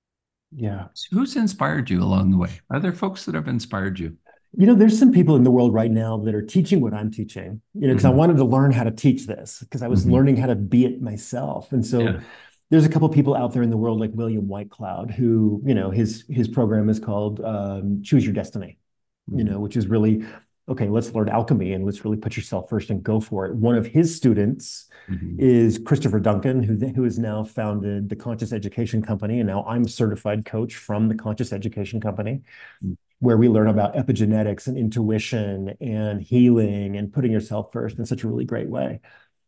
Yeah. So who's inspired you along the way? Are there folks that have inspired you? There's some people in the world right now that are teaching what I'm teaching, because I Hmm. wanted to learn how to teach this because I was Hmm. learning how to be it myself. And so Yeah. there's a couple of people out there in the world like William Whitecloud, who, his program is called Choose Your Destiny, Hmm. which is really, okay, let's learn alchemy and let's really put yourself first and go for it. One of his students Hmm. is Christopher Duncan, who has now founded the Conscious Education Company. And now I'm a certified coach from the Conscious Education Company, where we learn about epigenetics and intuition and healing and putting yourself first in such a really great way.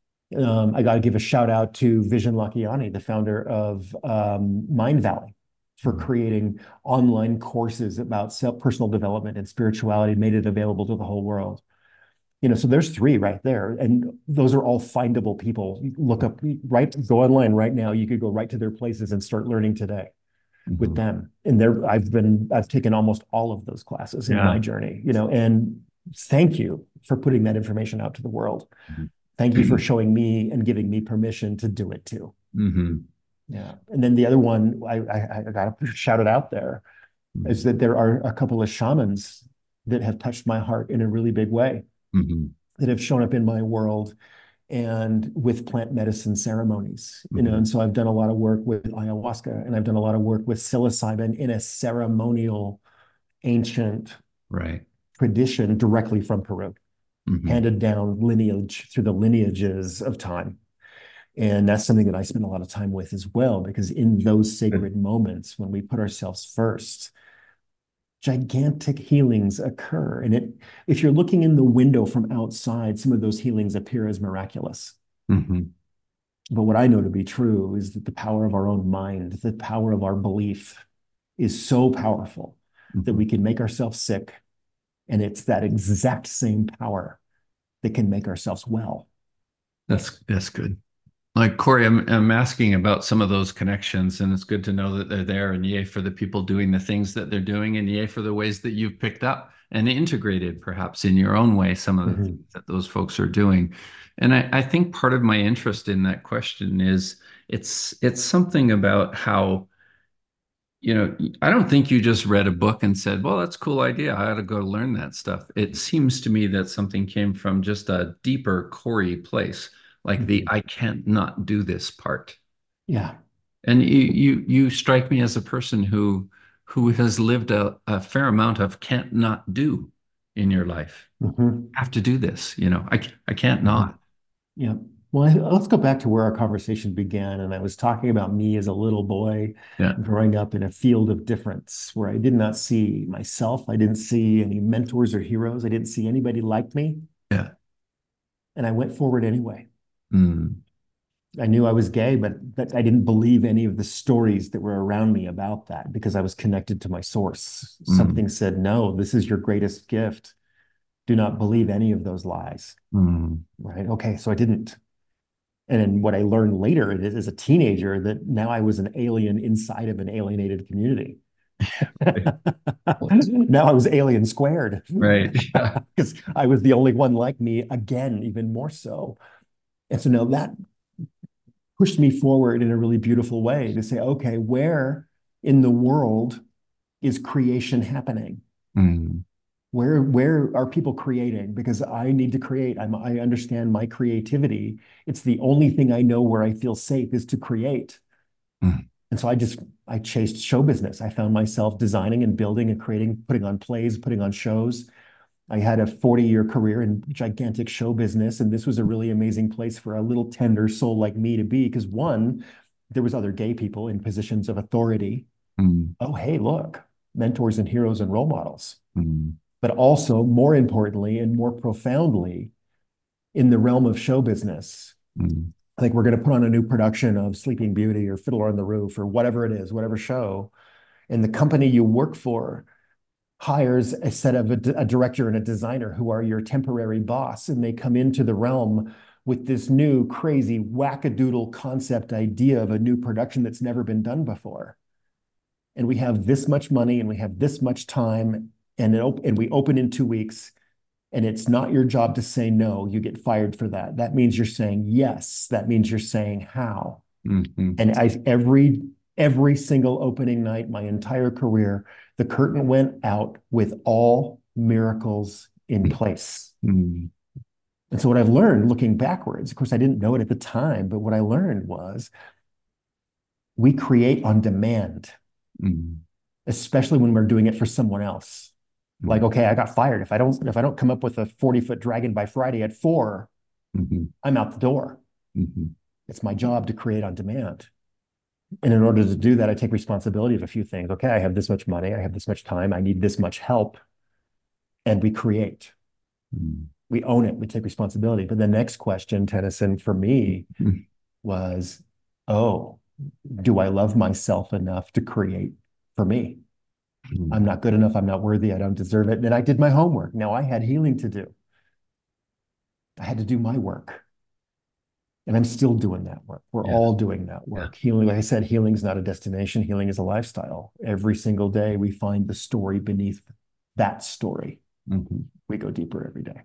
I got to give a shout out to Vision Lakiani, the founder of Mind Valley, for creating online courses about personal development and spirituality, made it available to the whole world. So there's three right there, and those are all findable people. You look up, right, go online right now. You could go right to their places and start learning today with Hmm. them. And I've taken almost all of those classes in my Yeah. journey, and thank you for putting that information out to the world. Hmm. Thank you for showing me and giving me permission to do it too. Hmm. Yeah. And then the other one I got to shout it out there is that there are a couple of shamans that have touched my heart in a really big way, Hmm. that have shown up in my world and with plant medicine ceremonies, Hmm. and so I've done a lot of work with ayahuasca, and I've done a lot of work with psilocybin in a ceremonial ancient Right. tradition directly from Peru, Hmm. handed down lineage through the lineages of time. And that's something that I spend a lot of time with as well, because in those Good. sacred moments when we put ourselves first, gigantic healings occur. And if you're looking in the window from outside, some of those healings appear as miraculous. Hmm. But what I know to be true is that the power of our own mind, the power of our belief is so powerful that Hmm. we can make ourselves sick. And it's that exact same power that can make ourselves well. That's good. Like Corey, I'm asking about some of those connections, and it's good to know that they're there. And yay for the people doing the things that they're doing, and yay for the ways that you've picked up and integrated, perhaps in your own way, some of the Mhm. things that those folks are doing. And I think part of my interest in that question is it's something about how I don't think you just read a book and said, well, that's a cool idea. I ought to go learn that stuff. It seems to me that something came from just a deeper, corey place, like the Mhm. I can't not do this part. Yeah. And you strike me as a person who has lived a fair amount of can't not do in your life. Hmm. Have to do this, I can't Hmm. not. Yeah. Well, let's go back to where our conversation began. And I was talking about me as a little boy Yeah, growing up in a field of difference where I did not see myself. I didn't see any mentors or heroes. I didn't see anybody like me. yeah. And I went forward anyway. Mm, I knew I was gay, but that I didn't believe any of the stories that were around me about that because I was connected to my source. mm, Something said, no, this is your greatest gift. Do not believe any of those lies. mm. Right. Okay. So I didn't. And then what I learned later is, as a teenager, that now I was an alien inside of an alienated community. Now I was alien squared Right. Yeah. because I was the only one like me again, even more so. And so now that pushed me forward in a really beautiful way to say, okay, where in the world is creation happening? Mm, Where are people creating? Because I need to create. I understand my creativity. It's the only thing I know where I feel safe is to create. mm, And so I chased show business. I found myself designing and building and creating, putting on plays, putting on shows. I had a 40-year career in gigantic show business, and this was a really amazing place for a little tender soul like me to be. Because one, there was other gay people in positions of authority. mm, Oh, hey, look, mentors and heroes and role models. mm, But also, more importantly and more profoundly, in the realm of show business, mm, like we're going to put on a new production of Sleeping Beauty or Fiddler on the Roof or whatever it is, whatever show, and the company you work for hires a set of a director and a designer who are your temporary boss, and they come into the realm with this new crazy wackadoodle concept idea of a new production that's never been done before. And we have this much money and we have this much time, and we open in 2 weeks. And it's not your job to say no. You get fired for that. That means you're saying yes. That means you're saying how. mm, mm, And every single opening night, my entire career, the curtain went out with all miracles in mm, place. mm, And so what I've learned looking backwards, of course, I didn't know it at the time, but what I learned was we create on demand, mm, especially when we're doing it for someone else. Like, mm, okay, I got fired. If I don't come up with a 40-foot dragon by Friday at 4, mm, I'm out the door. mm, It's my job to create on demand. And in order to do that, I take responsibility of a few things. Okay, I have this much money, I have this much time, I need this much help, and we create. mm, We own it, we take responsibility. But the next question, Tennyson, for me mm, was, oh, do I love myself enough to create for me? mm. I'm not good enough, I'm not worthy, I don't deserve it. And I did my homework. Now I had healing to do. I had to do my work. And I'm still doing that work. We're Yeah, all doing that yeah. work. Healing, like I said, healing is not a destination. Healing is a lifestyle. Every single day, we find the story beneath that story. Mhm. We go deeper every day.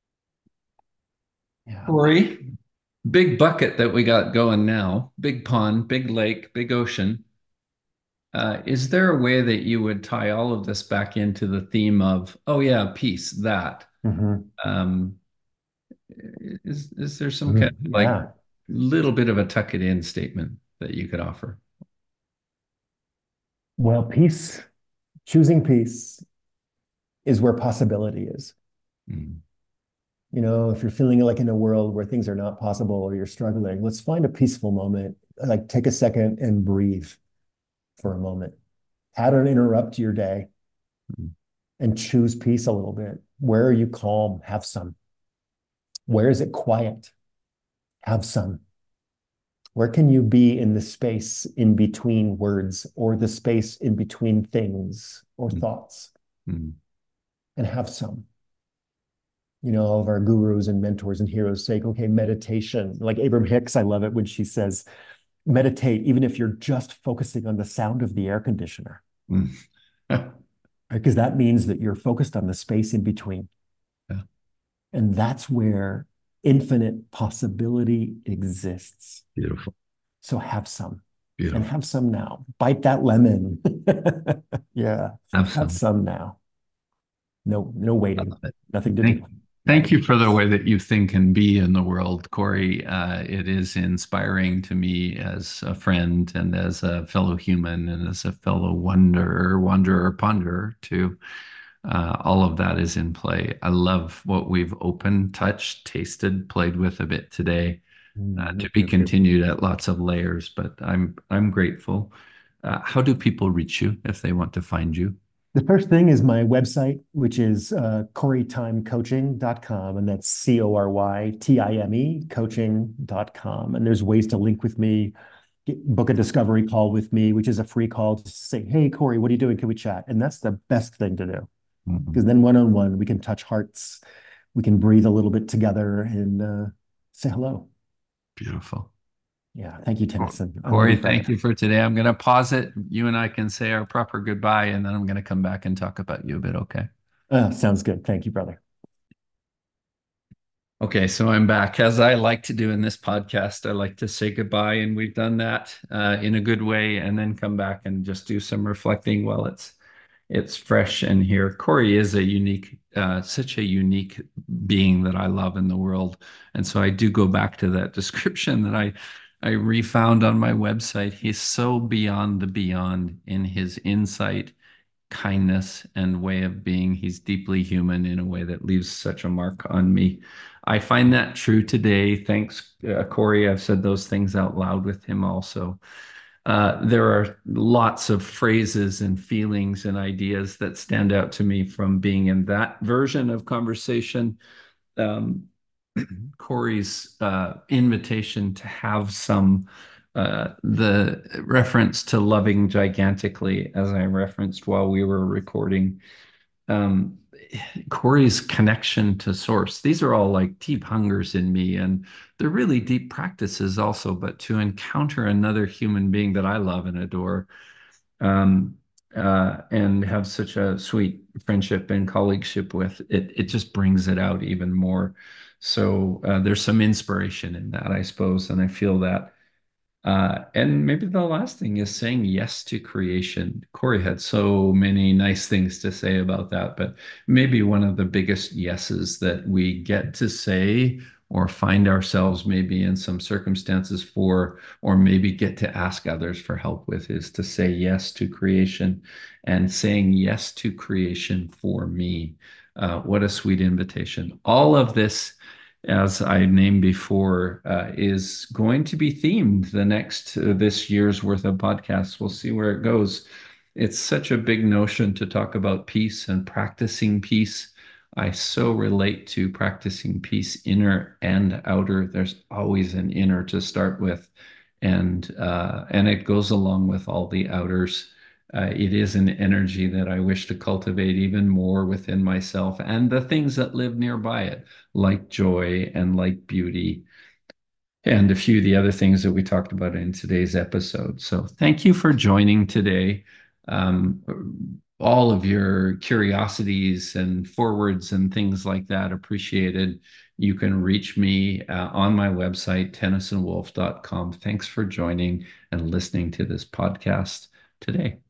Yeah. Corey, big bucket that we got going now, big pond, big lake, big ocean. Is there a way that you would tie all of this back into the theme of, oh yeah, peace, that? Mhm. Um, is there some kind Mhm. of like Yeah. little bit of a tuck it in statement that you could offer? Well, peace, choosing peace is where possibility is. Mm, If you're feeling like in a world where things are not possible or you're struggling, let's find a peaceful moment. Like take a second and breathe for a moment. How to interrupt your day mm, and choose peace a little bit. Where are you calm? Have some. Where is it quiet? Have some. Where can you be in the space in between words or the space in between things or mm, thoughts mm, and have some? All of our gurus and mentors and heroes say, okay, meditation. Like Abraham Hicks, I love it when she says, meditate, even if you're just focusing on the sound of the air conditioner, mm. right? Because that means that you're focused on the space in between. Yeah, And that's where infinite possibility exists. beautiful, So have some and beautiful. have some now. Bite that lemon. Yeah, have Absolutely. some now. No, no I waiting. love it. Nothing to Thank, do. thank Right. you for the way that you think and be in the world, Corey. It is inspiring to me as a friend and as a fellow human and as a fellow wanderer, ponderer too. All of that is in play. I love what we've opened, touched, tasted, played with a bit today. Me To be too. continued at lots of layers, but I'm grateful. How do people reach you if they want to find you? The first thing is my website, which is CoreyTimeCoaching.com, and that's CoryTime coaching.com. And there's ways to link with me, book a discovery call with me, which is a free call to say, hey, Corey, what are you doing? Can we chat? And that's the best thing to do Mhm. because then one-on-one, we can touch hearts, we can breathe a little bit together and say hello. Beautiful. Yeah. Thank you, Tennyson. I'm really Corey, proud of thank that. you for today. I'm going to pause it. You and I can say our proper goodbye, and then I'm going to come back and talk about you a bit, okay? Sounds good. Thank you, brother. Okay, so I'm back. As I like to do in this podcast, I like to say goodbye, and we've done that in a good way, and then come back and just do some reflecting while it's fresh and here. Corey is a unique, such a unique being that I love in the world, and so I do go back to that description that I refound on my website. He's so beyond the beyond in his insight, kindness, and way of being. He's deeply human in a way that leaves such a mark on me. I find that true today. Thanks, Corey. I've said those things out loud with him also. There are lots of phrases and feelings and ideas that stand out to me from being in that version of conversation. Um, Corey's invitation to have the reference to loving gigantically, as I referenced while we were recording, um, Corey's connection to source. These are all like deep hungers in me, and they're really deep practices also. But to encounter another human being that I love and adore, um, and have such a sweet friendship and colleagueship with, it just brings it out even more. So there's some inspiration in that, I suppose, and I feel that. And maybe the last thing is saying yes to creation. Corey had so many nice things to say about that, but maybe one of the biggest yeses that we get to say or find ourselves maybe in some circumstances for, or maybe get to ask others for help with, is to say yes to creation and saying yes to creation for me. What a sweet invitation. All of this, as I named before, is going to be themed the next this year's worth of podcasts. We'll see where it goes. It's such a big notion to talk about peace and practicing peace. I so relate to practicing peace, inner and outer. There's always an inner to start with, and it goes along with all the outers. It is an energy that I wish to cultivate even more within myself and the things that live nearby it, like joy and like beauty, and a few of the other things that we talked about in today's episode. So thank you for joining today. Um, all of your curiosities and forwards and things like that appreciated. You can reach me on my website, tennysonwolf.com. Thanks for joining and listening to this podcast today.